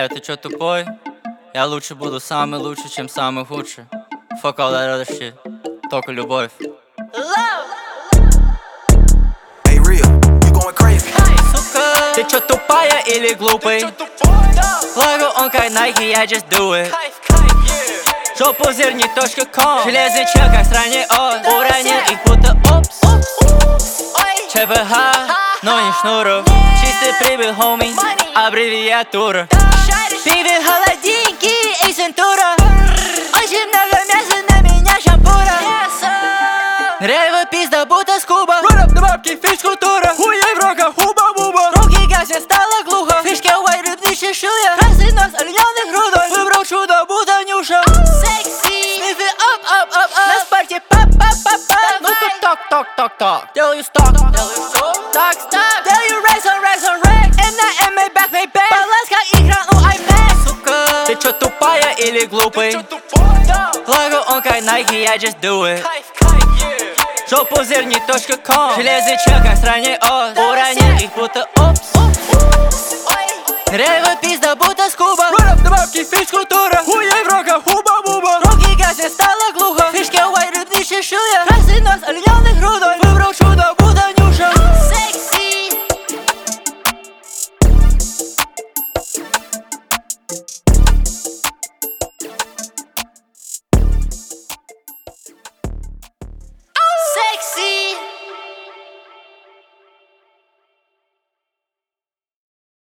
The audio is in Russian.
ты чё тупой? Я лучше буду самый лучший, чем самый худший. Fuck all that other shit. Только любовь. Hey, real, you going crazy. Сука, ты чё тупая или глупый? Лого он как Nike, я just do it. Жопу зерни.com. Железный чел как сраней от. Уронил их будто опс. ЧПХ, но не шнуров. Чистый прибыль, homie, аббревиатура. Пиве холодинки и центура. Очень много мяса, на меня шампура. Рейва пизда, будто скуба. Run up the бабки, физкультура. Хуей в руках, хуба-буба. Руки гаснет, стало глухо. Фишки white, рыбный чешуя. Красный нос, оленёных грудой. Выбрал чудо, будто Нюша. Секси, снифи up. На спарте пап. Ну-ка ток. Делаю сток. Так. Делаю рейс on рейк. M на Maybach. Баланска экран у iPad. Сука, ты чё тупая или глупый? Лого он как Nike, я just do it. Жопу зерни.com. Железный чел как сраней от. Уронил их будто опс. Рейва пизда, будто скуба. Run up the бабки, физкультура. Хуей в руках,